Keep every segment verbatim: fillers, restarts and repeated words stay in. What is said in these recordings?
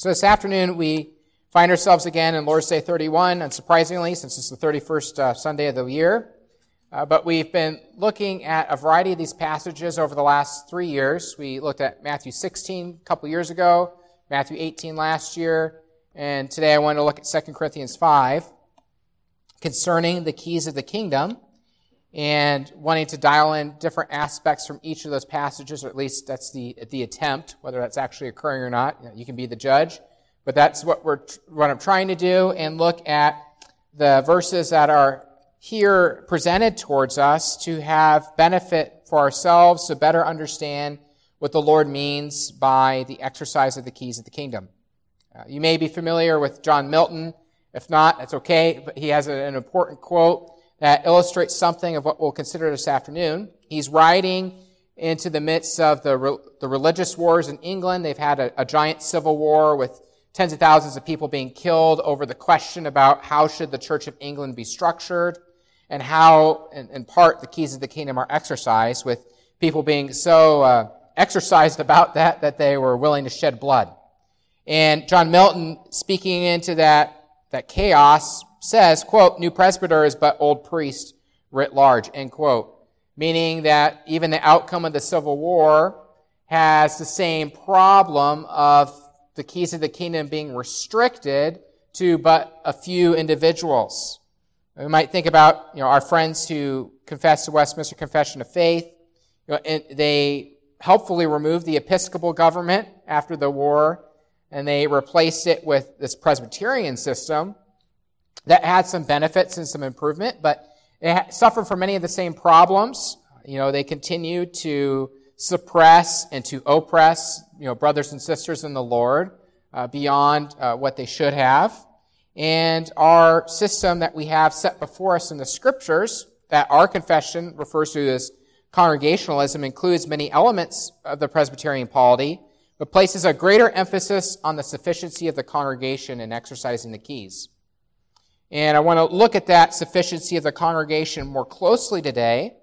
So this afternoon we find ourselves again in Lord's Day thirty-one, unsurprisingly, since it's the thirty-first uh, Sunday of the year. Uh, but we've been looking at a variety of these passages over the last three years. We looked at Matthew sixteen a couple years ago, Matthew eighteen last year, and today I want to look at Second Corinthians five concerning the keys of the kingdom, and wanting to dial in different aspects from each of those passages, or at least that's the the attempt. Whether that's actually occurring or not, you know, you can be the judge. But that's what we're what I'm trying to do, and look at the verses that are here presented towards us to have benefit for ourselves, to better understand what the Lord means by the exercise of the keys of the kingdom. Uh, you may be familiar with John Milton. If not, that's okay, but he has an important quote that illustrates something of what we'll consider this afternoon. He's writing into the midst of the re- the religious wars in England. They've had a, a giant civil war with tens of thousands of people being killed over the question about how should the Church of England be structured, and how, in, in part, the keys of the kingdom are exercised, with people being so uh, exercised about that that they were willing to shed blood. And John Milton, speaking into that that chaos, says, quote, "New presbyter is but old priest writ large," end quote. Meaning that even the outcome of the Civil War has the same problem of the keys of the kingdom being restricted to but a few individuals. We might think about, you know, our friends who confess the Westminster Confession of Faith. You know, and they helpfully removed the Episcopal government after the war, and they replaced it with this Presbyterian system that had some benefits and some improvement, but it suffered from many of the same problems. You know, they continue to suppress and to oppress, you know, brothers and sisters in the Lord uh, beyond uh, what they should have. And our system that we have set before us in the Scriptures, that our confession refers to as congregationalism, includes many elements of the Presbyterian polity, but places a greater emphasis on the sufficiency of the congregation in exercising the keys. And I want to look at that sufficiency of the congregation more closely today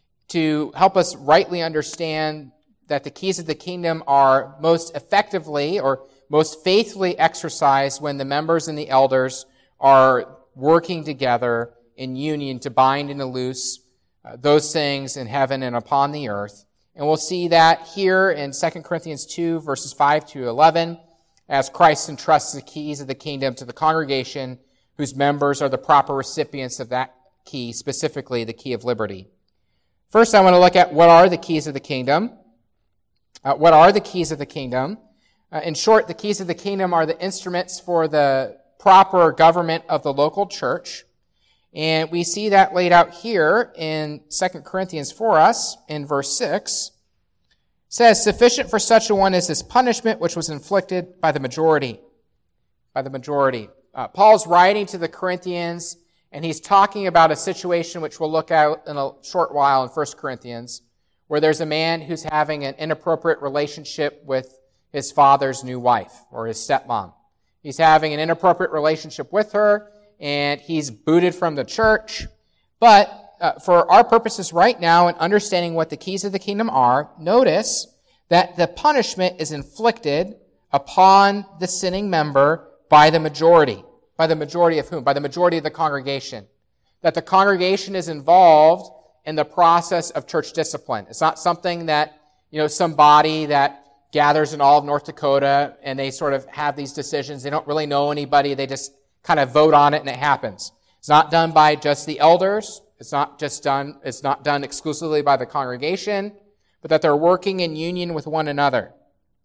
to help us rightly understand that the keys of the kingdom are most effectively or most faithfully exercised when the members and the elders are working together in union to bind and to loose uh, those things in heaven and upon the earth. And we'll see that here in Second Corinthians two, verses five to eleven, as Christ entrusts the keys of the kingdom to the congregation, whose members are the proper recipients of that key, specifically the key of liberty. First, I want to look at what are the keys of the kingdom. Uh, what are the keys of the kingdom? Uh, in short, the keys of the kingdom are the instruments for the proper government of the local church. And we see that laid out here in Second Corinthians for us in verse six. It says, "Sufficient for such a one is this punishment which was inflicted by the majority." By the majority. Uh, Paul's writing to the Corinthians, and he's talking about a situation which we'll look at in a short while in First Corinthians, where there's a man who's having an inappropriate relationship with his father's new wife, or his stepmom. He's having an inappropriate relationship with her, and he's booted from the church. But uh, for our purposes right now, in understanding what the keys of the kingdom are, notice that the punishment is inflicted upon the sinning member by the majority. By the majority of whom? By the majority of the congregation. That the congregation is involved in the process of church discipline. It's not something that, you know, some body that gathers in all of North Dakota and they sort of have these decisions. They don't really know anybody. They just kind of vote on it and it happens. It's not done by just the elders. It's not just done, it's not done exclusively by the congregation, but that they're working in union with one another.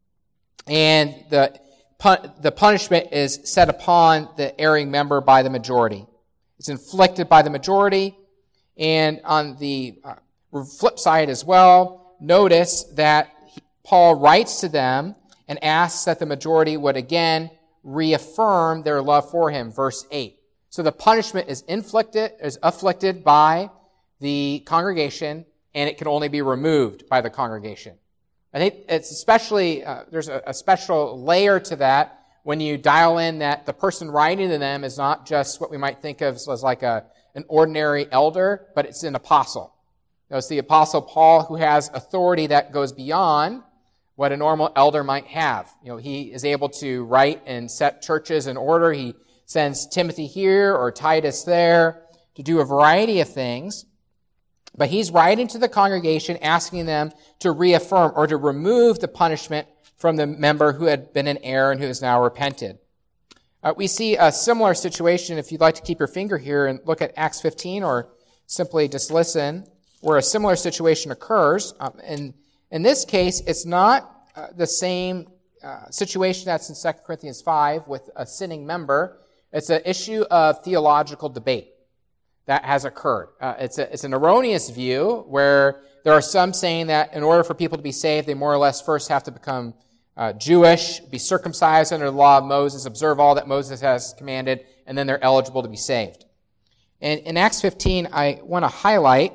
And the The punishment is set upon the erring member by the majority. It's inflicted by the majority. And on the uh, flip side as well, notice that he, Paul writes to them and asks that the majority would again reaffirm their love for him. Verse eight. So the punishment is inflicted, is afflicted by the congregation, and it can only be removed by the congregation. I think it's especially, uh, there's a, a special layer to that when you dial in that the person writing to them is not just what we might think of as like a, an ordinary elder, but it's an apostle. You know, it's the apostle Paul who has authority that goes beyond what a normal elder might have. You know, he is able to write and set churches in order. He sends Timothy here or Titus there to do a variety of things. But he's writing to the congregation, asking them to reaffirm or to remove the punishment from the member who had been in error and who has now repented. Uh, we see a similar situation, if you'd like to keep your finger here and look at Acts fifteen, or simply just listen, where a similar situation occurs. Um, and in this case, it's not uh, the same uh, situation that's in Second Corinthians five with a sinning member. It's an issue of theological debate that has occurred. Uh, it's, a, it's an erroneous view where there are some saying that in order for people to be saved, they more or less first have to become uh, Jewish, be circumcised under the law of Moses, observe all that Moses has commanded, and then they're eligible to be saved. And in Acts fifteen, I want to highlight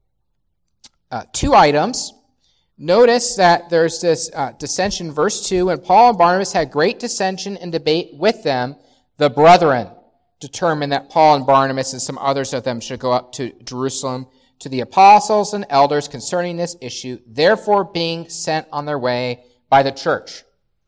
uh, two items. Notice that there's this uh, dissension, verse two, and Paul and Barnabas had great dissension and debate with them. The brethren determined that Paul and Barnabas and some others of them should go up to Jerusalem to the apostles and elders concerning this issue, therefore being sent on their way by the church.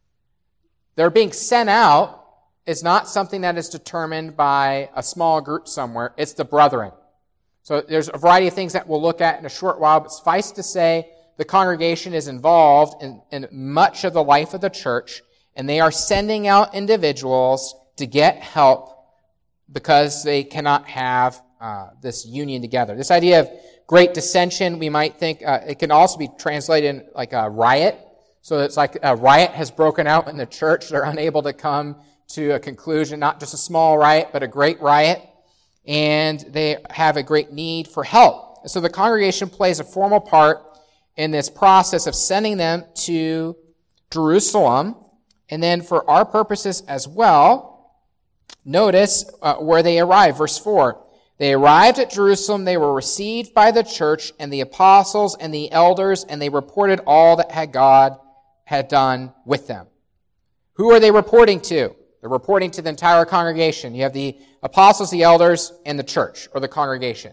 Their being sent out is not something that is determined by a small group somewhere. It's the brethren. So there's a variety of things that we'll look at in a short while, but suffice to say, the congregation is involved in, in much of the life of the church, and they are sending out individuals to get help because they cannot have uh, this union together. This idea of great dissension, we might think, uh, it can also be translated in like a riot. So it's like a riot has broken out in the church. They're unable to come to a conclusion, not just a small riot, but a great riot. And they have a great need for help. And so the congregation plays a formal part in this process of sending them to Jerusalem. And then for our purposes as well, notice uh, where they arrived. Verse four. They arrived at Jerusalem, they were received by the church and the apostles and the elders, and they reported all that had God had done with them. Who are they reporting to? They're reporting to the entire congregation. You have the apostles, the elders, and the church, or the congregation.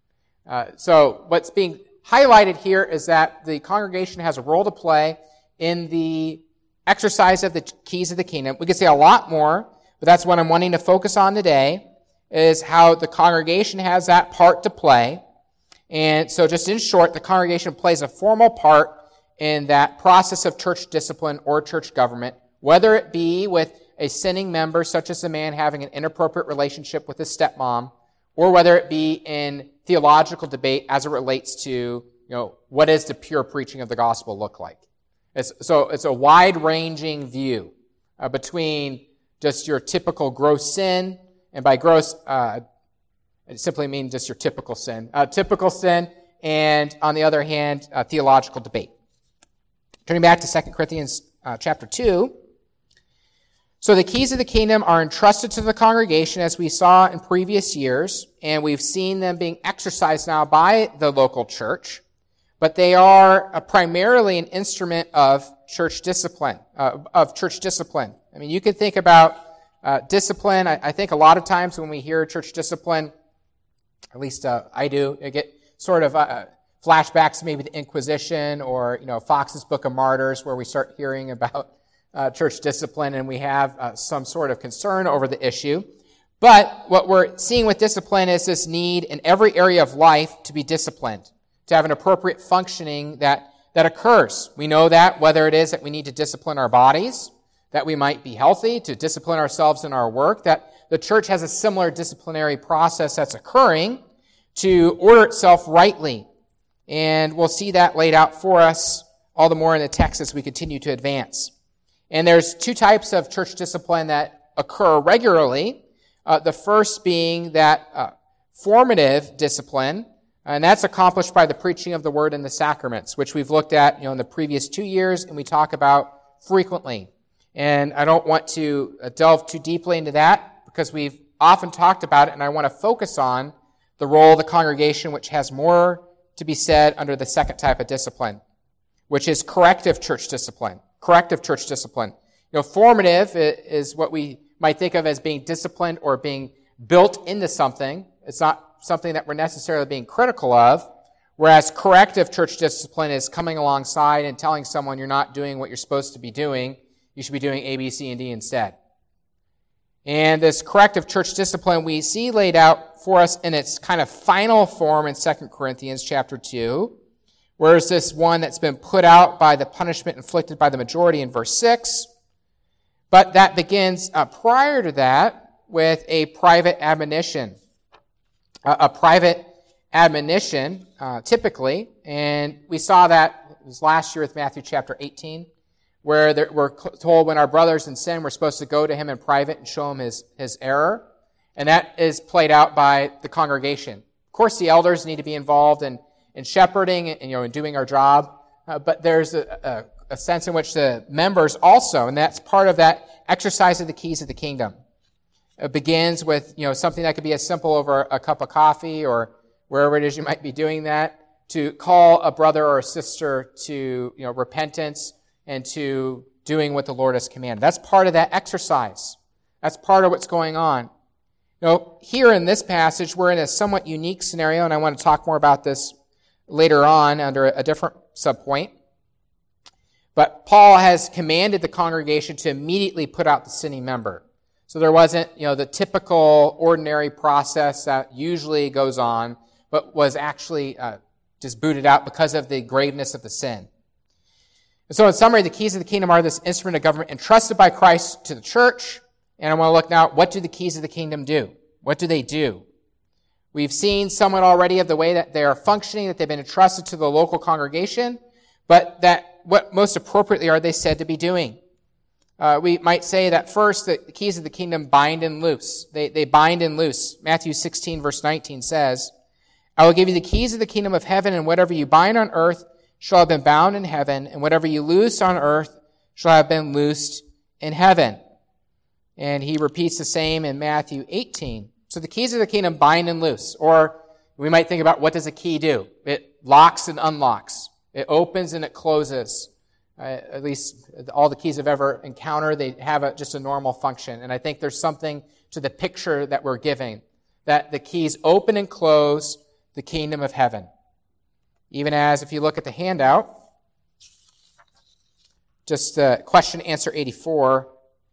Uh, so what's being highlighted here is that the congregation has a role to play in the exercise of the keys of the kingdom. We could say a lot more, but that's what I'm wanting to focus on today, is how the congregation has that part to play. And so just in short, the congregation plays a formal part in that process of church discipline or church government, whether it be with a sinning member, such as a man having an inappropriate relationship with his stepmom, or whether it be in theological debate as it relates to, you know, what does the pure preaching of the gospel look like? It's, so it's a wide-ranging view uh, between just your typical gross sin, and by gross, uh, it simply means just your typical sin. Uh, typical sin, and on the other hand, uh, theological debate. Turning back to Second Corinthians uh, chapter two. So the keys of the kingdom are entrusted to the congregation, as we saw in previous years, and we've seen them being exercised now by the local church, but they are uh, primarily an instrument of church discipline, uh, of church discipline. I mean, you can think about Uh, discipline. I, I think a lot of times when we hear church discipline, at least uh, I do, I get sort of uh, flashbacks to maybe the Inquisition or, you know, Fox's Book of Martyrs, where we start hearing about uh, church discipline and we have uh, some sort of concern over the issue. But what we're seeing with discipline is this need in every area of life to be disciplined, to have an appropriate functioning that, that occurs. We know that whether it is that we need to discipline our bodies, that we might be healthy, to discipline ourselves in our work, that the church has a similar disciplinary process that's occurring to order itself rightly. And we'll see that laid out for us all the more in the text as we continue to advance. And there's two types of church discipline that occur regularly. Uh, the first being that uh, formative discipline, and that's accomplished by the preaching of the word and the sacraments, which we've looked at, you know, in the previous two years and we talk about frequently. And I don't want to delve too deeply into that because we've often talked about it, and I want to focus on the role of the congregation, which has more to be said under the second type of discipline, which is corrective church discipline. Corrective church discipline. You know, formative is what we might think of as being disciplined or being built into something. It's not something that we're necessarily being critical of. Whereas corrective church discipline is coming alongside and telling someone you're not doing what you're supposed to be doing, you should be doing A, B, C, and D instead. And this corrective church discipline we see laid out for us in its kind of final form in Second Corinthians chapter two, whereas this one that's been put out by the punishment inflicted by the majority in verse six. But that begins uh, prior to that with a private admonition. Uh, a private admonition, uh, typically, and we saw that it was last year with Matthew chapter eighteen, where there, we're told when our brother's in sin, we're supposed to go to him in private and show him his, his error. And that is played out by the congregation. Of course, the elders need to be involved in, in shepherding and, you know, in doing our job. Uh, but there's a, a, a sense in which the members also, and that's part of that exercise of the keys of the kingdom. It begins with, you know, something that could be as simple over a cup of coffee or wherever it is you might be doing that, to call a brother or a sister to, you know, repentance and to doing what the Lord has commanded. That's part of that exercise. That's part of what's going on. You know, here in this passage, we're in a somewhat unique scenario, and I want to talk more about this later on under a different subpoint. But Paul has commanded the congregation to immediately put out the sinning member. So there wasn't, you know, the typical ordinary process that usually goes on, but was actually uh, just booted out because of the graveness of the sin. And so in summary, the keys of the kingdom are this instrument of government entrusted by Christ to the church. And I want to look now, what do the keys of the kingdom do? What do they do? We've seen somewhat already of the way that they are functioning, that they've been entrusted to the local congregation, but that what most appropriately are they said to be doing? Uh, we might say that first, the keys of the kingdom bind and loose. They, they bind and loose. Matthew sixteen verse nineteen says, I will give you the keys of the kingdom of heaven, and whatever you bind on earth shall have been bound in heaven, and whatever you loose on earth shall have been loosed in heaven. And he repeats the same in Matthew eighteen. So the keys of the kingdom bind and loose. Or we might think about, what does a key do? It locks and unlocks. It opens and it closes. Uh, at least all the keys I've ever encountered, they have a, just a normal function. And I think there's something to the picture that we're giving, that the keys open and close the kingdom of heaven. Even as, if you look at the handout, just uh, question answer eighty-four,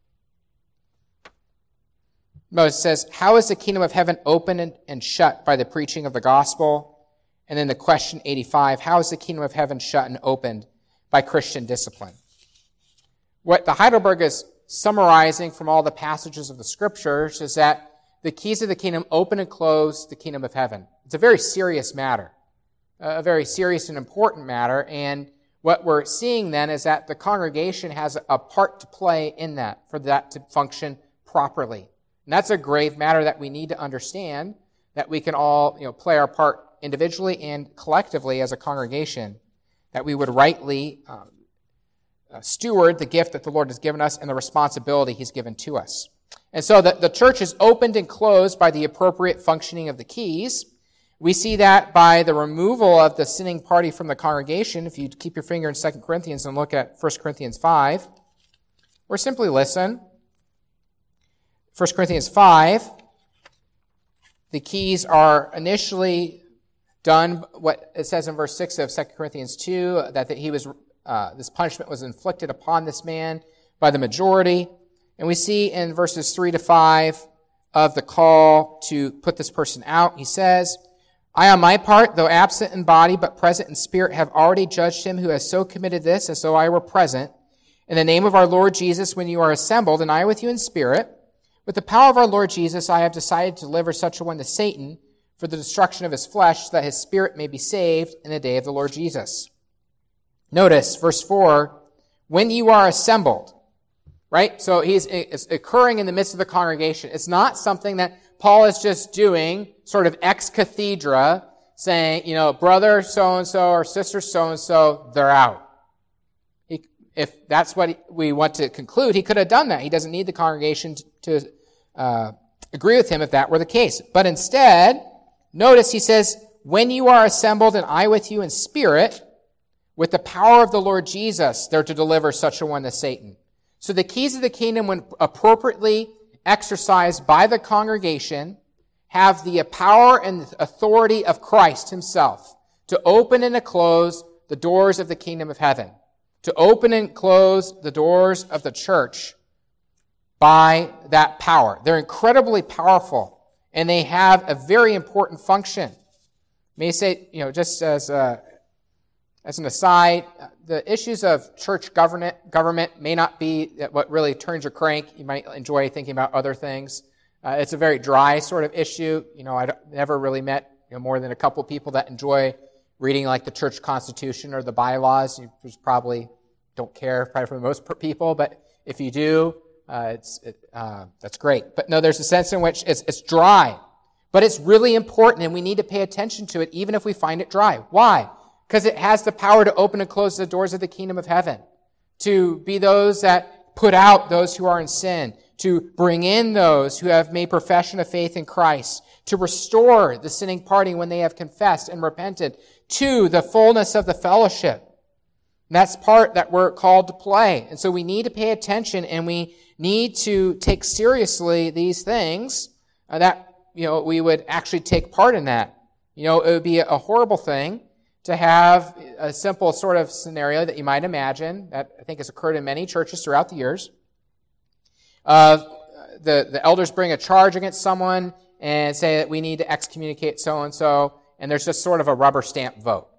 Moses says, how is the kingdom of heaven open and, and shut by the preaching of the gospel? And then the question eighty-five, how is the kingdom of heaven shut and opened by Christian discipline? What the Heidelberg is summarizing from all the passages of the scriptures is that the keys of the kingdom open and close the kingdom of heaven. It's a very serious matter, a very serious and important matter. And what we're seeing then is that the congregation has a part to play in that, for that to function properly. And that's a grave matter that we need to understand, that we can all, you know, play our part individually and collectively as a congregation, that we would rightly um, uh, steward the gift that the Lord has given us and the responsibility he's given to us. And so the, the church is opened and closed by the appropriate functioning of the keys. We see that by the removal of the sinning party from the congregation. If you keep your finger in Second Corinthians and look at First Corinthians five, or simply listen. First Corinthians five, the keys are initially done, what it says in verse six of Second Corinthians two, that, that he was, uh, this punishment was inflicted upon this man by the majority. And we see in verses three to five of the call to put this person out, he says, I on my part, though absent in body but present in spirit, have already judged him who has so committed this as though I were present. In the name of our Lord Jesus, when you are assembled, and I with you in spirit, with the power of our Lord Jesus, I have decided to deliver such a one to Satan for the destruction of his flesh, so that his spirit may be saved in the day of the Lord Jesus. Notice, verse four, when you are assembled, right? So he's it's occurring in the midst of the congregation. It's not something that Paul is just doing sort of ex cathedra, saying, you know, brother so-and-so or sister so-and-so, they're out. He, if that's what we want to conclude, he could have done that. He doesn't need the congregation to, to uh, agree with him if that were the case. But instead, notice he says, when you are assembled and I with you in spirit, with the power of the Lord Jesus, they're to deliver such a one to Satan. So the keys of the kingdom, when appropriately exercised by the congregation, have the power and authority of Christ himself to open and to close the doors of the kingdom of heaven, to open and close the doors of the church by that power. They're incredibly powerful, and they have a very important function. May I say, you know, just as a, as an aside, the issues of church government government may not be what really turns your crank. You might enjoy thinking about other things. Uh, it's a very dry sort of issue. You know, I never really met you know, more than a couple people that enjoy reading like the church constitution or the bylaws. You just probably don't care, probably for the most people, but if you do, uh, it's it, uh, that's great. But no, there's a sense in which it's, it's dry, but it's really important, and we need to pay attention to it, even if we find it dry. Why? Because it has the power to open and close the doors of the kingdom of heaven, to be those that put out those who are in sin, to bring in those who have made profession of faith in Christ, to restore the sinning party when they have confessed and repented to the fullness of the fellowship. And that's part that we're called to play. And so we need to pay attention, and we need to take seriously these things uh, that, you know, we would actually take part in that. You know, it would be a horrible thing to have a simple sort of scenario that you might imagine that I think has occurred in many churches throughout the years. Uh, the, the elders bring a charge against someone and say that we need to excommunicate so-and-so, and there's just sort of a rubber stamp vote,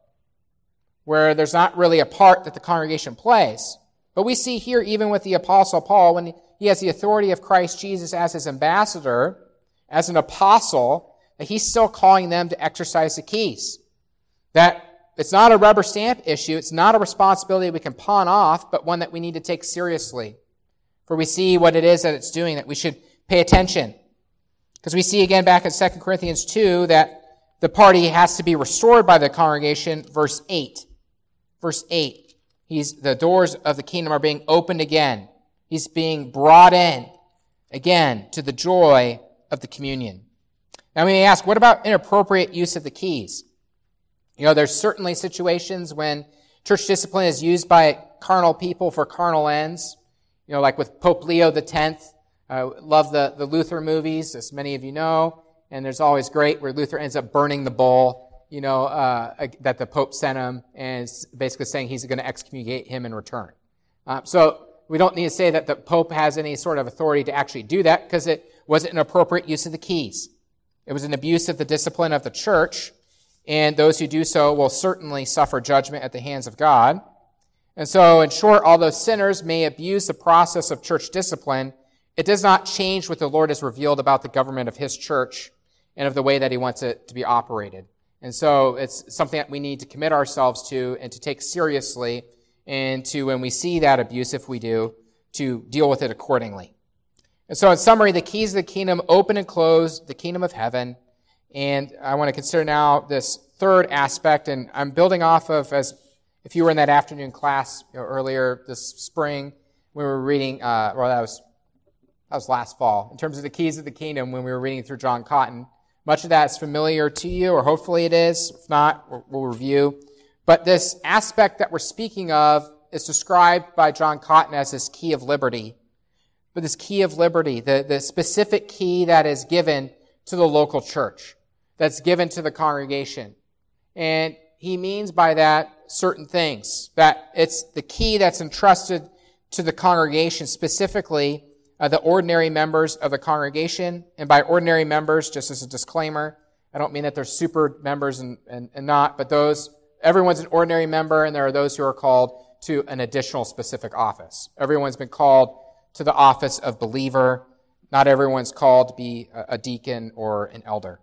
where there's not really a part that the congregation plays. But we see here, even with the Apostle Paul, when he has the authority of Christ Jesus as his ambassador, as an apostle, that he's still calling them to exercise the keys. That it's not a rubber stamp issue, it's not a responsibility we can pawn off, but one that we need to take seriously. For we see what it is that it's doing, that we should pay attention. Because we see again back in Second Corinthians two that the party has to be restored by the congregation, verse eight. Verse eight. He's, the doors of the kingdom are being opened again. He's being brought in again to the joy of the communion. Now we may ask, what about inappropriate use of the keys? You know, there's certainly situations when church discipline is used by carnal people for carnal ends. You know, like with Pope Leo the tenth. Uh, love the, the Luther movies, as many of you know. And there's always great where Luther ends up burning the bull, you know, uh, that the Pope sent him, and is basically saying he's going to excommunicate him in return. Uh, so we don't need to say that the Pope has any sort of authority to actually do that, because it wasn't an appropriate use of the keys. It was an abuse of the discipline of the church, and those who do so will certainly suffer judgment at the hands of God. And so, in short, although sinners may abuse the process of church discipline, it does not change what the Lord has revealed about the government of His church and of the way that He wants it to be operated. And so it's something that we need to commit ourselves to and to take seriously, and to, when we see that abuse, if we do, to deal with it accordingly. And so in summary, the keys of the kingdom open and close the kingdom of heaven. And I want to consider now this third aspect, and I'm building off of, as if you were in that afternoon class you know, earlier this spring, we were reading, uh, well, that was, that was last fall, in terms of the keys of the kingdom when we were reading through John Cotton. Much of that is familiar to you, or hopefully it is. If not, we'll, we'll review. But this aspect that we're speaking of is described by John Cotton as this key of liberty. But this key of liberty, the, the specific key that is given to the local church, that's given to the congregation. And he means by that certain things, that it's the key that's entrusted to the congregation, specifically uh, the ordinary members of the congregation. And by ordinary members, just as a disclaimer, I don't mean that they're super members and, and, and not, but those, everyone's an ordinary member, and there are those who are called to an additional specific office. Everyone's been called to the office of believer. Not everyone's called to be a, a deacon or an elder.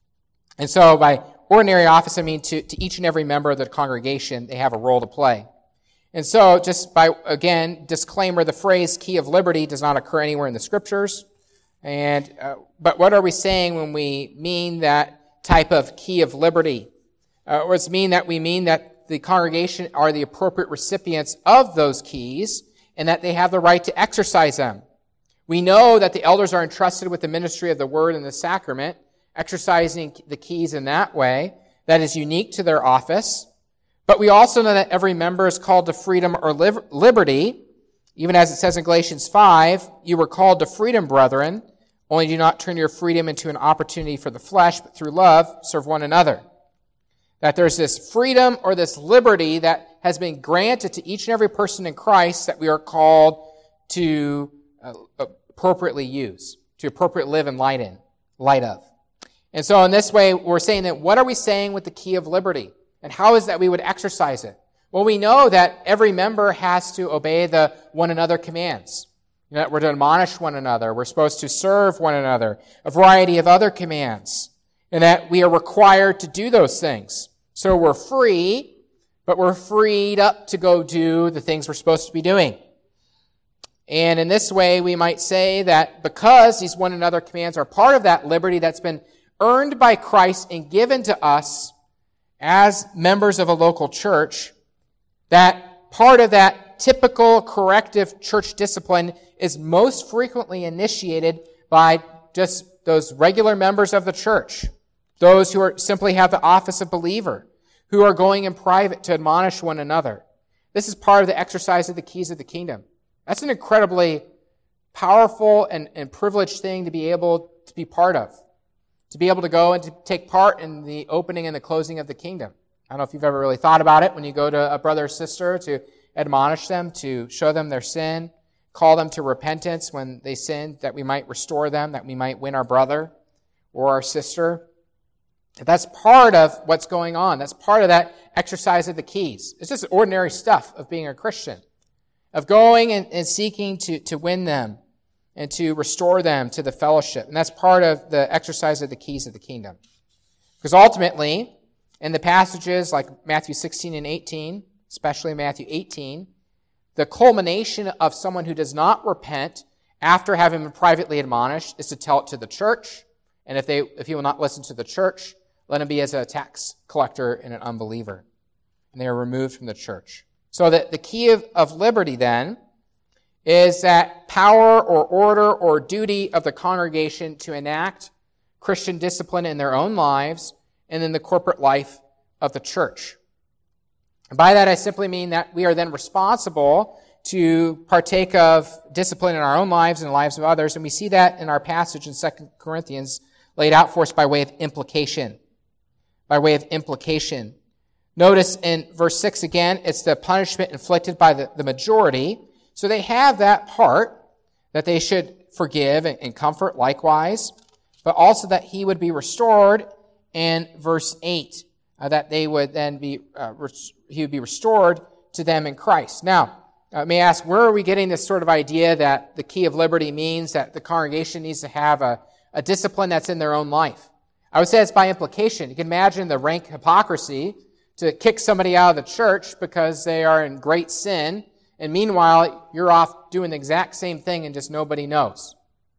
And so by ordinary office, I mean to, to each and every member of the congregation, they have a role to play. And so just by, again, disclaimer, the phrase key of liberty does not occur anywhere in the scriptures. And uh, but what are we saying when we mean that type of key of liberty? Uh, or does it mean that we mean that the congregation are the appropriate recipients of those keys and that they have the right to exercise them? We know that the elders are entrusted with the ministry of the word and the sacrament, exercising the keys in that way that is unique to their office. But we also know that every member is called to freedom or liberty. Even as it says in Galatians five, you were called to freedom, brethren, only do not turn your freedom into an opportunity for the flesh, but through love serve one another. That there's this freedom or this liberty that has been granted to each and every person in Christ that we are called to uh, appropriately use, to appropriately live in light in, light of. And so in this way, we're saying that what are we saying with the key of liberty? And how is that we would exercise it? Well, we know that every member has to obey the one another commands. You know, that we're to admonish one another. We're supposed to serve one another. A variety of other commands. And that we are required to do those things. So we're free, but we're freed up to go do the things we're supposed to be doing. And in this way, we might say that because these one another commands are part of that liberty that's been earned by Christ and given to us as members of a local church, that part of that typical corrective church discipline is most frequently initiated by just those regular members of the church, those who are simply have the office of believer, who are going in private to admonish one another. This is part of the exercise of the keys of the kingdom. That's an incredibly powerful and, and privileged thing to be able to be part of, to be able to go and to take part in the opening and the closing of the kingdom. I don't know if you've ever really thought about it when you go to a brother or sister to admonish them, to show them their sin, call them to repentance when they sin, that we might restore them, that we might win our brother or our sister. That's part of what's going on. That's part of that exercise of the keys. It's just ordinary stuff of being a Christian, of going and, and seeking to, to win them and to restore them to the fellowship. And that's part of the exercise of the keys of the kingdom. Because ultimately, in the passages like Matthew sixteen and eighteen, especially Matthew eighteen, the culmination of someone who does not repent after having been privately admonished is to tell it to the church. And if they, if he will not listen to the church, let him be as a tax collector and an unbeliever. And they are removed from the church. So that the key of, of liberty then is that power or order or duty of the congregation to enact Christian discipline in their own lives and in the corporate life of the church. And by that I simply mean that we are then responsible to partake of discipline in our own lives and the lives of others. And we see that in our passage in Second Corinthians laid out for us by way of implication. By way of implication. Notice in verse six again, it's the punishment inflicted by the, the majority. So they have that part that they should forgive and, and comfort likewise, but also that he would be restored in verse eight, uh, that they would then be, uh, res- he would be restored to them in Christ. Now, I may ask, where are we getting this sort of idea that the key of liberty means that the congregation needs to have a, a discipline that's in their own life? I would say it's by implication. You can imagine the rank hypocrisy to kick somebody out of the church because they are in great sin, and meanwhile, you're off doing the exact same thing and just nobody knows.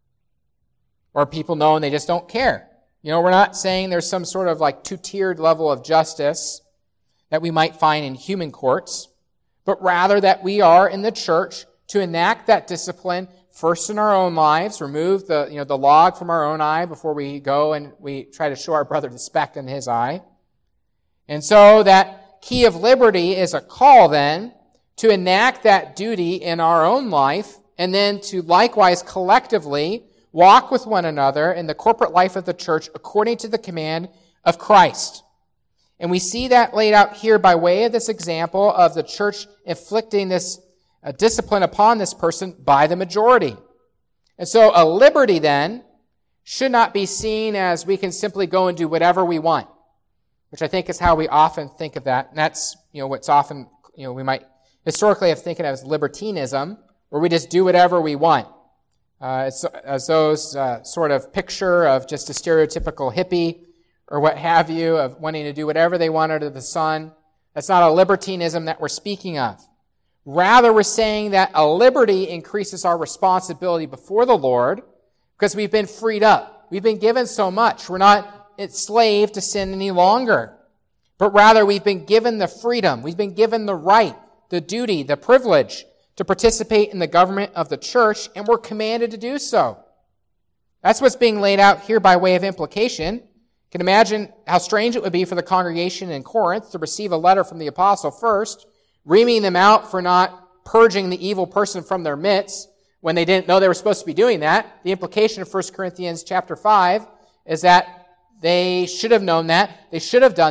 Or people know and they just don't care. You know, we're not saying there's some sort of like two-tiered level of justice that we might find in human courts, but rather that we are in the church to enact that discipline first in our own lives, remove the, you know, the log from our own eye before we go and we try to show our brother the speck in his eye. And so that key of liberty is a call then to enact that duty in our own life and then to likewise collectively walk with one another in the corporate life of the church according to the command of Christ. And we see that laid out here by way of this example of the church inflicting this uh, discipline upon this person by the majority. And so a liberty then should not be seen as we can simply go and do whatever we want, which I think is how we often think of that. And that's, you know, what's often, you know, we might historically have thinking of as libertinism, where we just do whatever we want. Uh, it's, as those uh, sort of picture of just a stereotypical hippie or what have you, of wanting to do whatever they want under the sun. That's not a libertinism that we're speaking of. Rather, we're saying that a liberty increases our responsibility before the Lord because we've been freed up. We've been given so much. We're not enslaved to sin any longer. But rather, we've been given the freedom. We've been given the right, the duty, the privilege to participate in the government of the church, and we're commanded to do so. That's what's being laid out here by way of implication. You can imagine how strange it would be for the congregation in Corinth to receive a letter from the apostle first, reaming them out for not purging the evil person from their midst when they didn't know they were supposed to be doing that. The implication of First Corinthians chapter five is that they should have known that, they should have done that,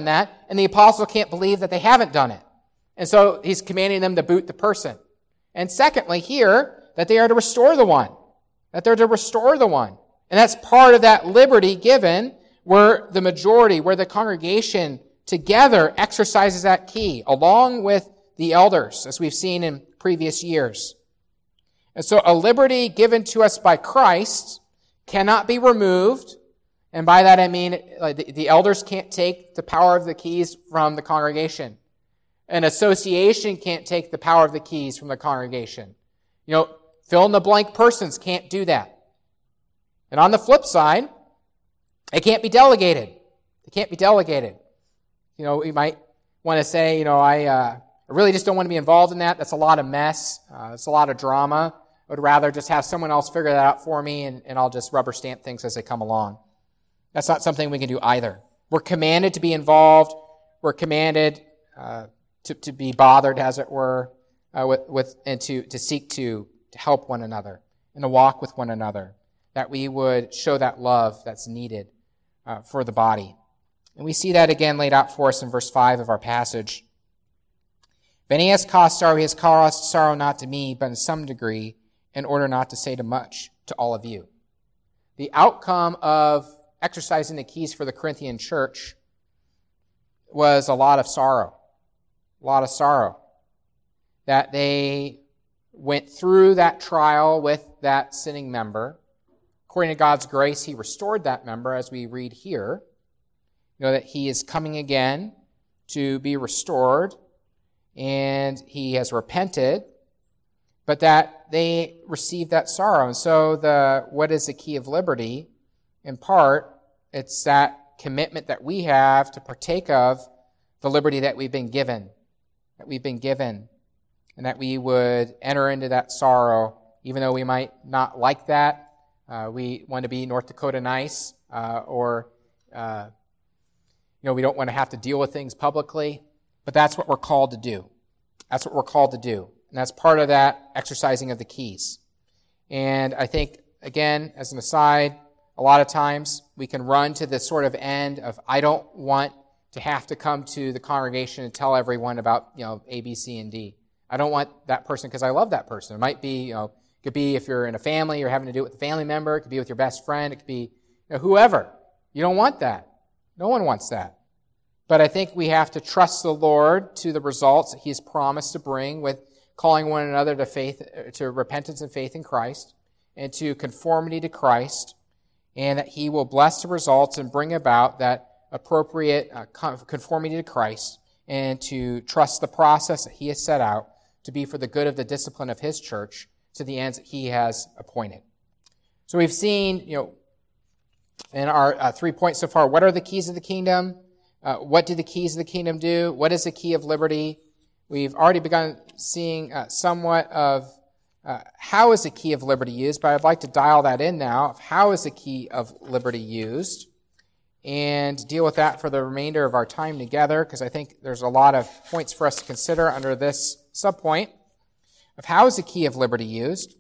and the apostle can't believe that they haven't done it. And so he's commanding them to boot the person. And secondly, here, that they are to restore the one. That they're to restore the one. And that's part of that liberty given where the majority, where the congregation together exercises that key, along with the elders, as we've seen in previous years. And so a liberty given to us by Christ cannot be removed. And by that I mean like the, the elders can't take the power of the keys from the congregation. An association can't take the power of the keys from the congregation. You know, fill in the blank persons can't do that. And on the flip side, it can't be delegated. It can't be delegated. You know, we might want to say, you know, I, uh, I really just don't want to be involved in that. That's a lot of mess. Uh, it's a lot of drama. I would rather just have someone else figure that out for me, and, and I'll just rubber stamp things as they come along. That's not something we can do either. We're commanded to be involved. We're commanded uh, to, to be bothered, as it were, uh, with, with and to, to seek to, to help one another and to walk with one another, that we would show that love that's needed uh, for the body. And we see that again laid out for us in verse five of our passage. If any has caused sorrow, he has caused sorrow not to me, but in some degree, in order not to say too much to all of you. The outcome of exercising the keys for the Corinthian church was a lot of sorrow. A lot of sorrow. That they went through that trial with that sinning member. According to God's grace, he restored that member, as we read here. You know, that he is coming again to be restored, and he has repented, but that they received that sorrow. And so the what is the key of liberty? In part, it's that commitment that we have to partake of the liberty that we've been given, that we've been given, and that we would enter into that sorrow, even though we might not like that. Uh, we want to be North Dakota nice, uh, or uh, you know, we don't want to have to deal with things publicly, but that's what we're called to do. That's what we're called to do. And that's part of that exercising of the keys. And I think, again, as an aside, a lot of times we can run to this sort of end of, I don't want to have to come to the congregation and tell everyone about, you know, A, B, C, and D. I don't want that person because I love that person. It might be, you know, it could be if you're in a family, you're having to do it with a family member. It could be with your best friend. It could be, you know, whoever. You don't want that. No one wants that. But I think we have to trust the Lord to the results that He's promised to bring with calling one another to faith, to repentance and faith in Christ, and to conformity to Christ, and that He will bless the results and bring about that appropriate uh, conformity to Christ, and to trust the process that He has set out to be for the good of the discipline of His church to the ends that He has appointed. So we've seen, you know, in our uh, three points so far, what are the keys of the kingdom? Uh, what do the keys of the kingdom do? What is the key of liberty? We've already begun seeing uh, somewhat of uh, how is the key of liberty used, but I'd like to dial that in now. How is the key of liberty used? And deal with that for the remainder of our time together, because I think there's a lot of points for us to consider under this subpoint of how is the key of liberty used.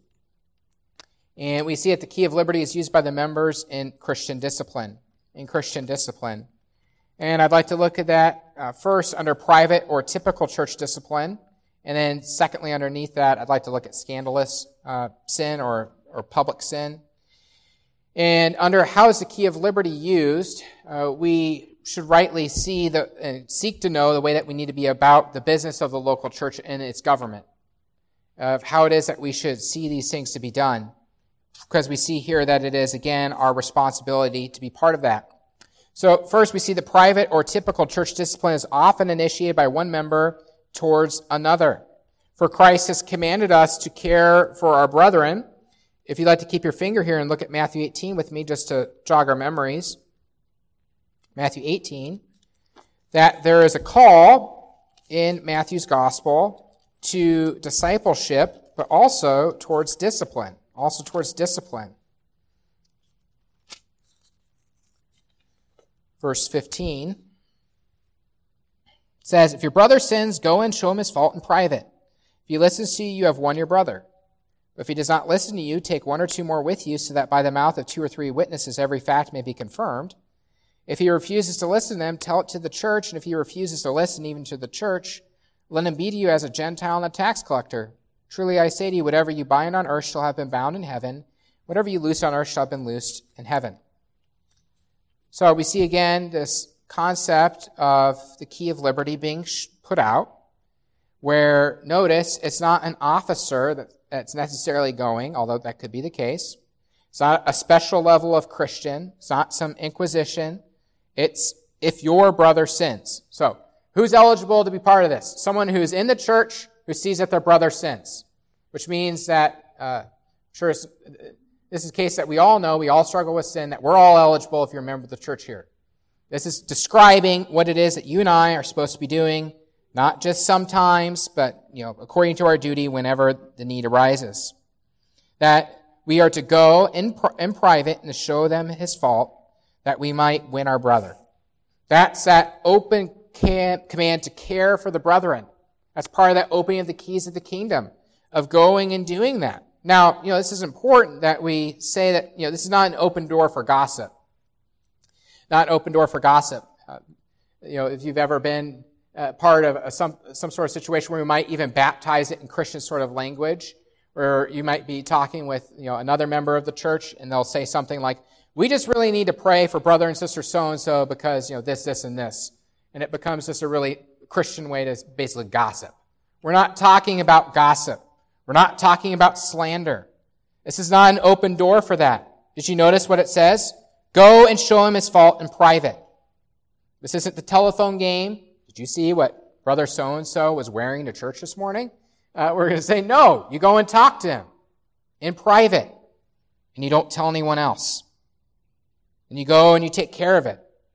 And we see that the key of liberty is used by the members in Christian discipline, in Christian discipline. And I'd like to look at that uh, first under private or typical church discipline. And then secondly, underneath that, I'd like to look at scandalous uh, sin or, or public sin. And under how is the key of liberty used, uh, we should rightly see the and seek to know the way that we need to be about the business of the local church and its government, of how it is that we should see these things to be done. Because we see here that it is, again, our responsibility to be part of that. So first, we see the private or typical church discipline is often initiated by one member towards another. For Christ has commanded us to care for our brethren. If you'd like to keep your finger here and look at Matthew eighteen with me just to jog our memories. Matthew eighteen. That there is a call in Matthew's gospel to discipleship, but also towards discipline. Also towards discipline. Verse fifteen says, if your brother sins, go and show him his fault in private. If he listens to you, you have won your brother. But if he does not listen to you, take one or two more with you, so that by the mouth of two or three witnesses every fact may be confirmed. If he refuses to listen to them, tell it to the church. And if he refuses to listen even to the church, let him be to you as a Gentile and a tax collector. Truly I say to you, whatever you bind on earth shall have been bound in heaven. Whatever you loose on earth shall have been loosed in heaven. So we see again this concept of the key of liberty being put out, where, notice, it's not an officer that, that's necessarily going, although that could be the case. It's not a special level of Christian. It's not some inquisition. It's if your brother sins. So, who's eligible to be part of this? Someone who's in the church who sees that their brother sins, which means that, uh, sure, this is a case that we all know, we all struggle with sin, that we're all eligible if you're a member of the church here. This is describing what it is that you and I are supposed to be doing, not just sometimes, but, you know, according to our duty whenever the need arises. That we are to go in, in private and to show them his fault, that we might win our brother. That's that open can, command to care for the brethren. That's part of that opening of the keys of the kingdom, of going and doing that. Now, you know, this is important that we say that, you know, this is not an open door for gossip. Not an open door for gossip. Uh, you know, if you've ever been uh, part of a, some some sort of situation where we might even baptize it in Christian sort of language, where you might be talking with, you know, another member of the church, and they'll say something like, we just really need to pray for brother and sister so-and-so because, you know, this, this, and this. And it becomes just a really Christian way to basically gossip. We're not talking about gossip. We're not talking about slander. This is not an open door for that. Did you notice what it says? Go and show him his fault in private. This isn't the telephone game. Did you see what brother so-and-so was wearing to church this morning? Uh, we're going to say, no, you go and talk to him in private, and you don't tell anyone else. And you go and you take care of it.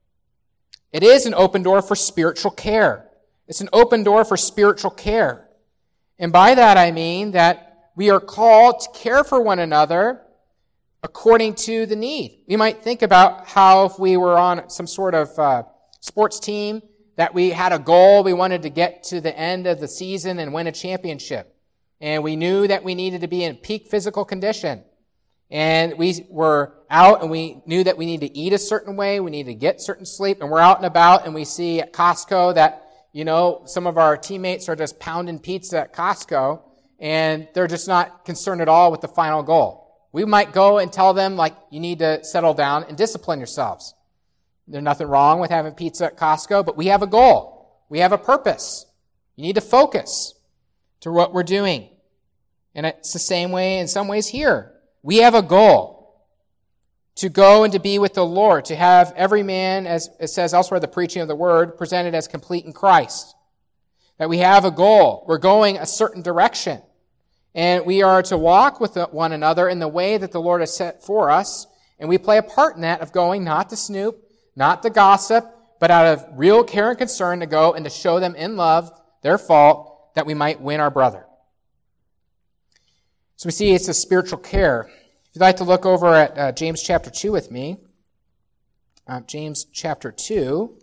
It is an open door for spiritual care. It's an open door for spiritual care. And by that I mean that we are called to care for one another according to the need. We might think about how if we were on some sort of uh, sports team, that we had a goal, we wanted to get to the end of the season and win a championship. And we knew that we needed to be in peak physical condition. And we were out and we knew that we needed to eat a certain way, we needed to get certain sleep, and we're out and about and we see at Costco that, you know, some of our teammates are just pounding pizza at Costco and they're just not concerned at all with the final goal. We might go and tell them, like, you need to settle down and discipline yourselves. There's nothing wrong with having pizza at Costco, but we have a goal. We have a purpose. You need to focus to what we're doing. And it's the same way in some ways here. We have a goal to go and to be with the Lord, to have every man, as it says elsewhere, the preaching of the word, presented as complete in Christ. That we have a goal. We're going a certain direction. And we are to walk with one another in the way that the Lord has set for us. And we play a part in that of going not to snoop, not to gossip, but out of real care and concern to go and to show them in love their fault that we might win our brother. So we see it's a spiritual care. If you'd like to look over at uh, James chapter two with me, uh, James chapter two,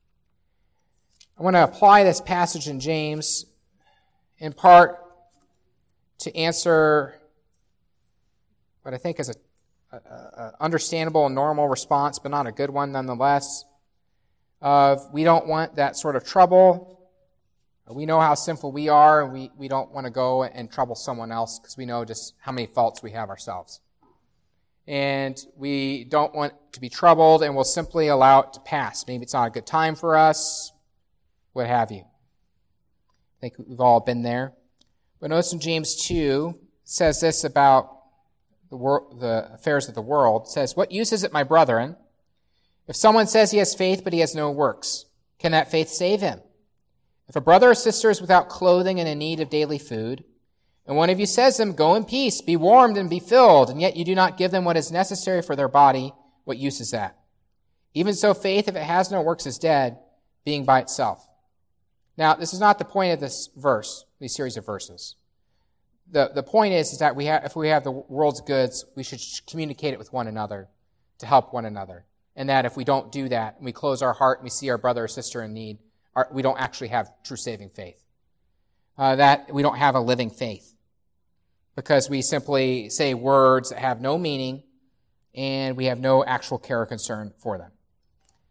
I want to apply this passage in James in part to answer what I think is a, a, a understandable and normal response, but not a good one nonetheless, of we don't want that sort of trouble. We know how sinful we are, and we, we don't want to go and trouble someone else because we know just how many faults we have ourselves. And we don't want to be troubled, and we'll simply allow it to pass. Maybe it's not a good time for us, what have you. I think we've all been there. But notice in James two, it says this about the, wor- the affairs of the world. It says, what use is it, my brethren, if someone says he has faith but he has no works? Can that faith save him? If a brother or sister is without clothing and in need of daily food, and one of you says to them, go in peace, be warmed and be filled, and yet you do not give them what is necessary for their body, what use is that? Even so, faith, if it has no works, is dead, being by itself. Now, this is not the point of this verse, these series of verses. The, the point is, is that we have, if we have the world's goods, we should communicate it with one another to help one another. And that if we don't do that, and we close our heart and we see our brother or sister in need, our, we don't actually have true saving faith. Uh, that we don't have a living faith. Because we simply say words that have no meaning, and we have no actual care or concern for them.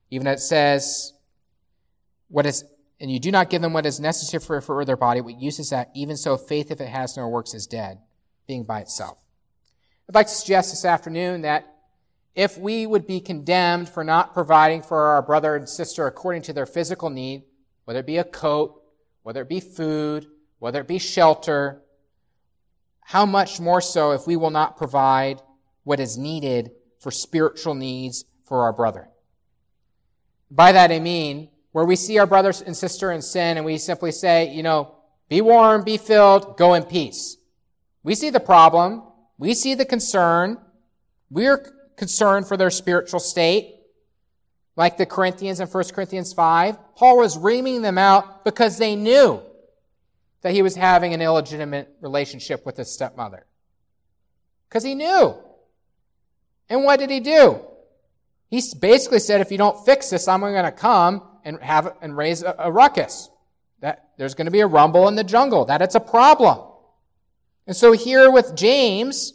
Even as it says, what is, and you do not give them what is necessary for, for their body, what use is that? Even so, faith, if it has no works, is dead, being by itself. I'd like to suggest this afternoon that if we would be condemned for not providing for our brother and sister according to their physical need, whether it be a coat, whether it be food, whether it be shelter, how much more so if we will not provide what is needed for spiritual needs for our brethren. By that I mean, where we see our brother and sister in sin and we simply say, you know, be warm, be filled, go in peace. We see the problem. We see the concern. We're concerned for their spiritual state. Like the Corinthians in First Corinthians five, Paul was reaming them out because they knew that he was having an illegitimate relationship with his stepmother. Because he knew. And what did he do? He basically said, if you don't fix this, I'm going to come and have and raise a, a ruckus. That there's going to be a rumble in the jungle. That it's a problem. And so here with James,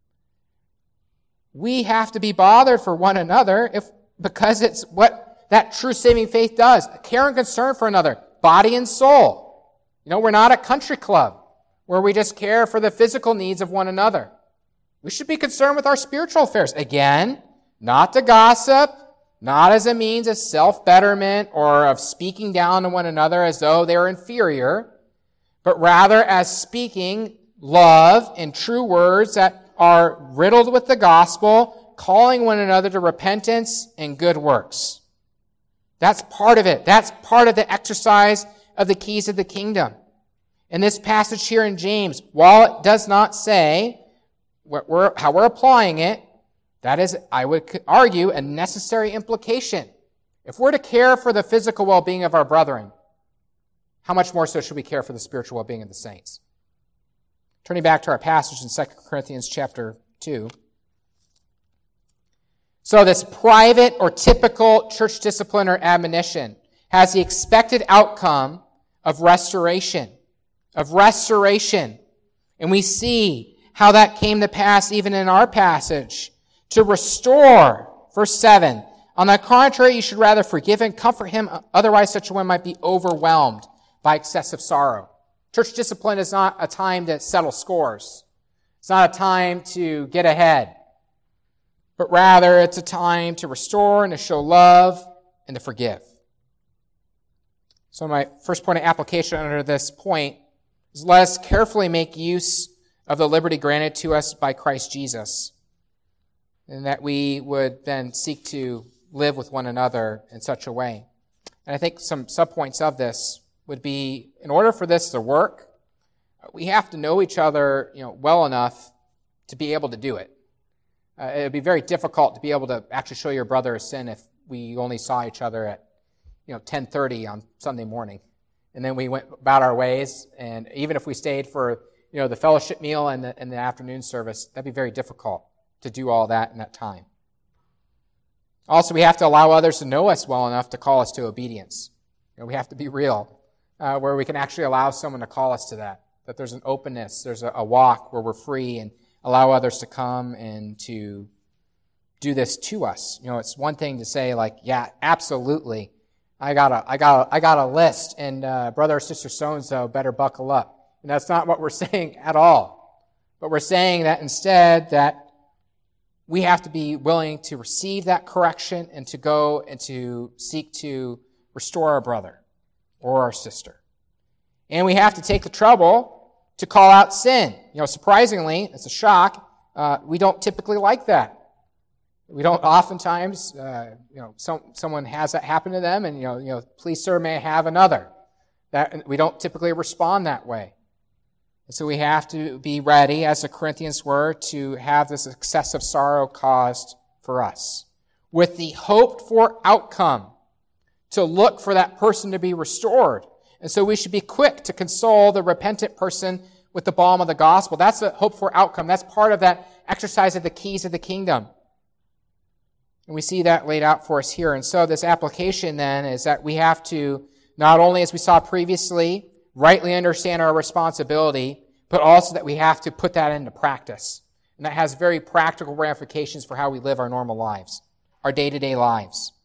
we have to be bothered for one another if because it's what that true saving faith does. Care and concern for another, body and soul. You know, we're not a country club where we just care for the physical needs of one another. We should be concerned with our spiritual affairs. Again, not to gossip, not as a means of self-betterment or of speaking down to one another as though they're inferior, but rather as speaking love and true words that are riddled with the gospel, calling one another to repentance and good works. That's part of it. That's part of the exercise of the keys of the kingdom. In this passage here in James, while it does not say what we're, how we're applying it, that is, I would argue, a necessary implication. If we're to care for the physical well-being of our brethren, how much more so should we care for the spiritual well-being of the saints? Turning back to our passage in Second Corinthians chapter two. So this private or typical church discipline or admonition has the expected outcome of restoration, of restoration. And we see how that came to pass even in our passage. To restore, verse seven, on the contrary, you should rather forgive and comfort him, otherwise such a one might be overwhelmed by excessive sorrow. Church discipline is not a time to settle scores. It's not a time to get ahead. But rather, it's a time to restore and to show love and to forgive. So my first point of application under this point is let us carefully make use of the liberty granted to us by Christ Jesus, and that we would then seek to live with one another in such a way. And I think some subpoints of this would be, in order for this to work, we have to know each other, you know, well enough to be able to do it. Uh, it would be very difficult to be able to actually show your brother a sin if we only saw each other at, you know, ten thirty on Sunday morning, and then we went about our ways. And even if we stayed for, you know, the fellowship meal and the, and the afternoon service, that'd be very difficult to do all that in that time. Also, we have to allow others to know us well enough to call us to obedience. You know, we have to be real, uh, where we can actually allow someone to call us to that. That there's an openness, there's a, a walk where we're free and allow others to come and to do this to us. You know, it's one thing to say like, yeah, absolutely. I got a, I got a, I got a list, and uh, brother or sister so-and-so better buckle up. And that's not what we're saying at all. But we're saying that instead that we have to be willing to receive that correction and to go and to seek to restore our brother or our sister. And we have to take the trouble to call out sin. You know, surprisingly, it's a shock, uh, we don't typically like that. We don't oftentimes, uh, you know, some, someone has that happen to them and, you know, you know, please sir, may I have another. That, we don't typically respond that way. And so we have to be ready, as the Corinthians were, to have this excessive sorrow caused for us, with the hoped for outcome, to look for that person to be restored. And so we should be quick to console the repentant person with the balm of the gospel. That's a hoped for outcome. That's part of that exercise of the keys of the kingdom. And we see that laid out for us here. And so this application then is that we have to, not only as we saw previously, rightly understand our responsibility, but also that we have to put that into practice. And that has very practical ramifications for how we live our normal lives, our day-to-day lives.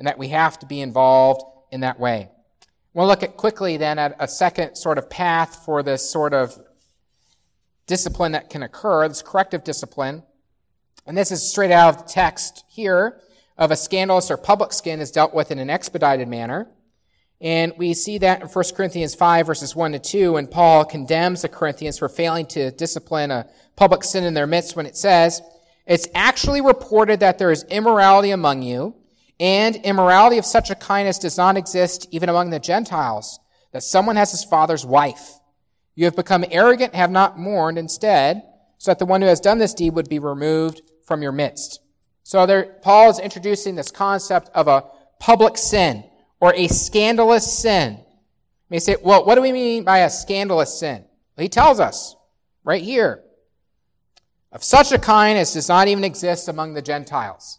and that we have to be involved in that way. We'll look at quickly then at a second sort of path for this sort of discipline that can occur, this corrective discipline. And this is straight out of the text here of a scandalous or public sin is dealt with in an expedited manner. And we see that in First Corinthians five, verses one to two, when Paul condemns the Corinthians for failing to discipline a public sin in their midst when it says, "It's actually reported that there is immorality among you, and immorality of such a kind as does not exist even among the Gentiles, that someone has his father's wife. You have become arrogant and have not mourned instead, so that the one who has done this deed would be removed from your midst." So there, Paul is introducing this concept of a public sin, or a scandalous sin. You may say, well, what do we mean by a scandalous sin? Well, he tells us right here, of such a kind as does not even exist among the Gentiles.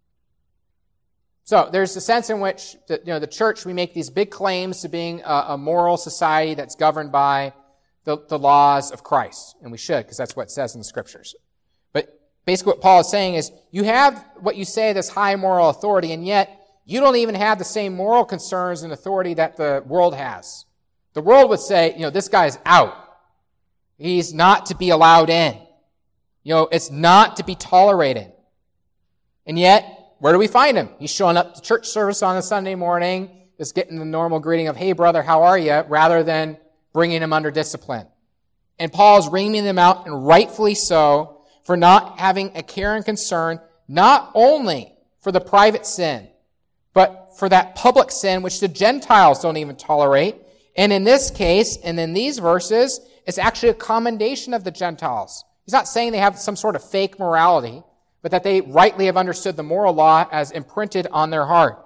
So there's a sense in which the, you know, the church, we make these big claims to being a, a moral society that's governed by the, the laws of Christ. And we should, because that's what it says in the scriptures. But basically what Paul is saying is, you have what you say, this high moral authority, and yet you don't even have the same moral concerns and authority that the world has. The world would say, you know, this guy's out. He's not to be allowed in. You know, it's not to be tolerated. And yet, where do we find him? He's showing up to church service on a Sunday morning, just getting the normal greeting of, "Hey brother, how are you?" rather than bringing him under discipline. And Paul's reaming them out, and rightfully so, for not having a care and concern, not only for the private sin, but for that public sin which the Gentiles don't even tolerate. And in this case, and in these verses, it's actually a commendation of the Gentiles. He's not saying they have some sort of fake morality, but that they rightly have understood the moral law as imprinted on their heart.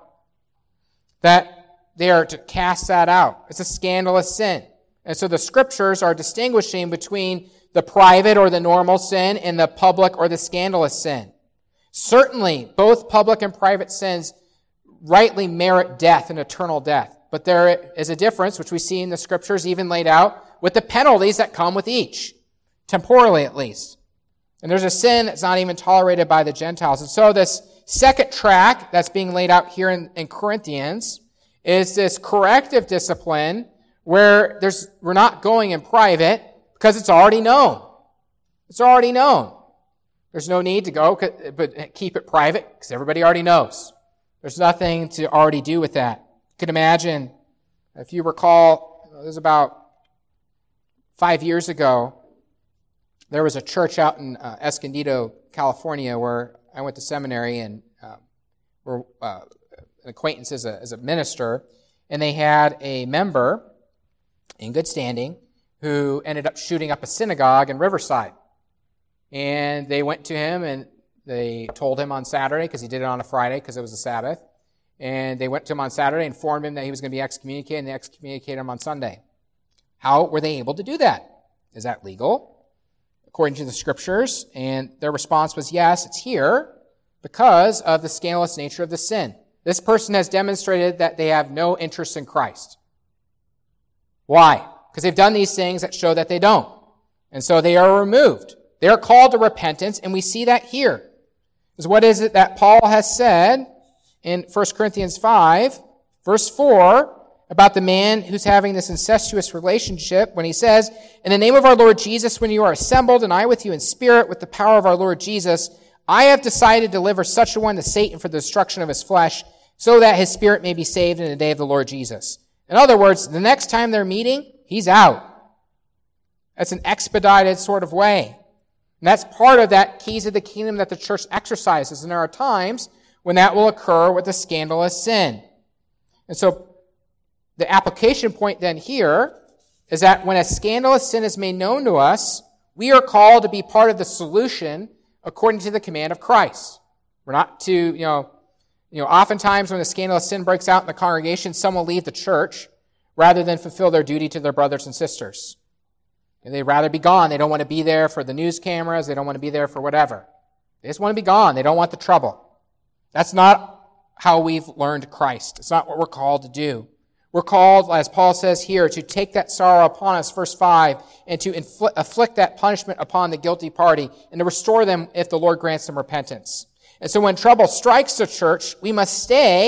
That they are to cast that out. It's a scandalous sin. And so the scriptures are distinguishing between the private or the normal sin and the public or the scandalous sin. Certainly, both public and private sins rightly merit death and eternal death. But there is a difference, which we see in the scriptures even laid out, with the penalties that come with each, temporally at least. And there's a sin that's not even tolerated by the Gentiles. And so this second track that's being laid out here in, in Corinthians is this corrective discipline where there's we're not going in private because it's already known. It's already known. There's no need to go, but keep it private because everybody already knows. There's nothing to already do with that. You can imagine, if you recall, it was about five years ago, there was a church out in uh, Escondido, California, where I went to seminary and uh, were uh, an acquaintance as a, as a minister, and they had a member in good standing who ended up shooting up a synagogue in Riverside. And they went to him and they told him on Saturday, because he did it on a Friday because it was a Sabbath, and they went to him on Saturday and informed him that he was going to be excommunicated, and they excommunicated him on Sunday. How were they able to do that? Is that legal? According to the scriptures, and their response was, yes, it's here because of the scandalous nature of the sin. This person has demonstrated that they have no interest in Christ. Why? Because they've done these things that show that they don't. And so they are removed. They are called to repentance, and we see that here. Because what is it that Paul has said in First Corinthians five, verse four, about the man who's having this incestuous relationship when he says, "In the name of our Lord Jesus, when you are assembled, and I with you in spirit, with the power of our Lord Jesus, I have decided to deliver such a one to Satan for the destruction of his flesh, so that his spirit may be saved in the day of the Lord Jesus." In other words, the next time they're meeting, he's out. That's an expedited sort of way. And that's part of that keys of the kingdom that the church exercises. And there are times when that will occur with a scandalous sin. And so the application point then here is that when a scandalous sin is made known to us, we are called to be part of the solution according to the command of Christ. We're not to, you know, you know, oftentimes when a scandalous sin breaks out in the congregation, some will leave the church rather than fulfill their duty to their brothers and sisters. And they'd rather be gone. They don't want to be there for the news cameras. They don't want to be there for whatever. They just want to be gone. They don't want the trouble. That's not how we've learned Christ. It's not what we're called to do. We're called, as Paul says here, to take that sorrow upon us, verse five, and to inflict, afflict that punishment upon the guilty party, and to restore them if the Lord grants them repentance. And so when trouble strikes the church, we must stay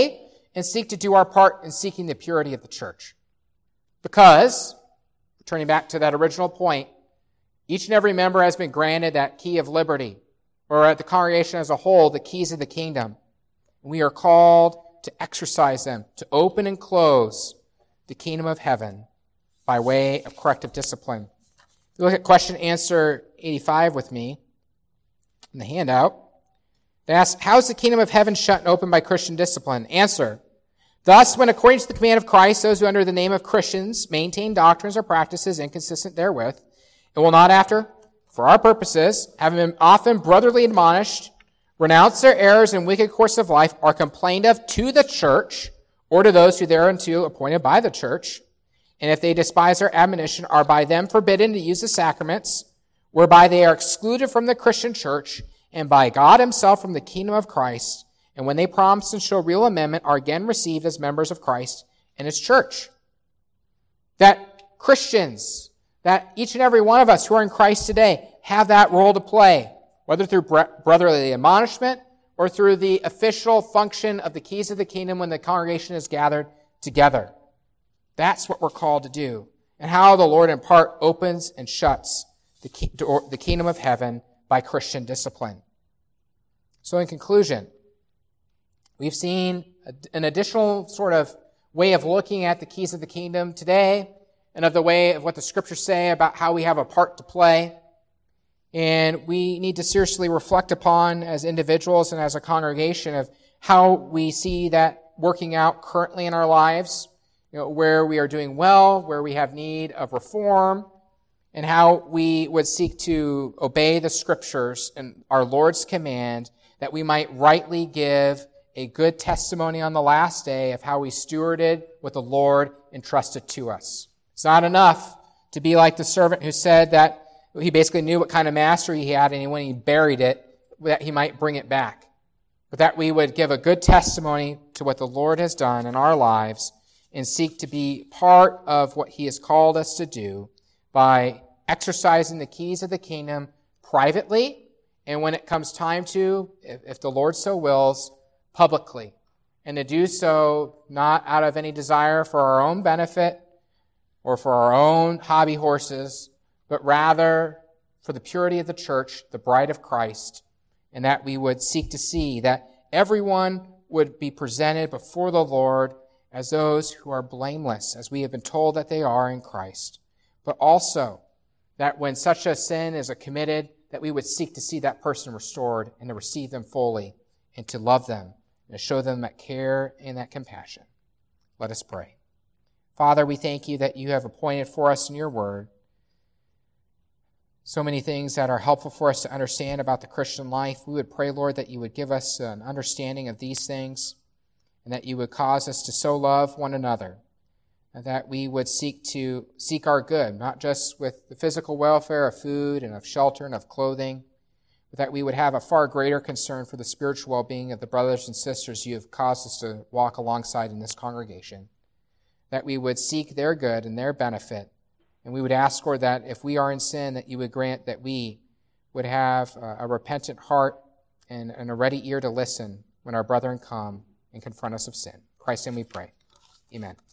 and seek to do our part in seeking the purity of the church. Because, turning back to that original point, each and every member has been granted that key of liberty, or at the congregation as a whole, the keys of the kingdom. We are called to exercise them, to open and close the kingdom of heaven by way of corrective discipline. If you look at question answer eighty-five with me in the handout, they ask, how is the kingdom of heaven shut and opened by Christian discipline? Answer, thus, when according to the command of Christ, those who under the name of Christians maintain doctrines or practices inconsistent therewith, and will not after, for our purposes, having been often brotherly admonished, renounce their errors and wicked course of life, are complained of to the church, or to those who thereunto appointed by the church, and if they despise their admonition, are by them forbidden to use the sacraments, whereby they are excluded from the Christian church, and by God himself from the kingdom of Christ, and when they promise and show real amendment, are again received as members of Christ and his church. That Christians, that each and every one of us who are in Christ today have that role to play, whether through brotherly admonishment or through the official function of the keys of the kingdom when the congregation is gathered together. That's what we're called to do, and how the Lord in part opens and shuts the, key, door, the kingdom of heaven by Christian discipline. So in conclusion, we've seen an additional sort of way of looking at the keys of the kingdom today, and of the way of what the scriptures say about how we have a part to play. And we need to seriously reflect upon as individuals and as a congregation of how we see that working out currently in our lives, you know, where we are doing well, where we have need of reform, and how we would seek to obey the scriptures and our Lord's command that we might rightly give a good testimony on the last day of how we stewarded what the Lord entrusted to us. It's not enough to be like the servant who said that he basically knew what kind of master he had, and when he buried it, that he might bring it back. But that we would give a good testimony to what the Lord has done in our lives and seek to be part of what he has called us to do by exercising the keys of the kingdom privately, and when it comes time to, if, if the Lord so wills, publicly. And to do so not out of any desire for our own benefit or for our own hobby horses, but rather for the purity of the church, the bride of Christ, and that we would seek to see that everyone would be presented before the Lord as those who are blameless, as we have been told that they are in Christ. But also that when such a sin is committed, that we would seek to see that person restored and to receive them fully and to love them and to show them that care and that compassion. Let us pray. Father, we thank you that you have appointed for us in your word so many things that are helpful for us to understand about the Christian life. We would pray, Lord, that you would give us an understanding of these things and that you would cause us to so love one another, and that we would seek to seek our good, not just with the physical welfare of food and of shelter and of clothing, but that we would have a far greater concern for the spiritual well-being of the brothers and sisters you have caused us to walk alongside in this congregation, that we would seek their good and their benefit. And we would ask, Lord, that if we are in sin, that you would grant that we would have a repentant heart and, and a ready ear to listen when our brethren come and confront us of sin. In Christ's name we pray. Amen.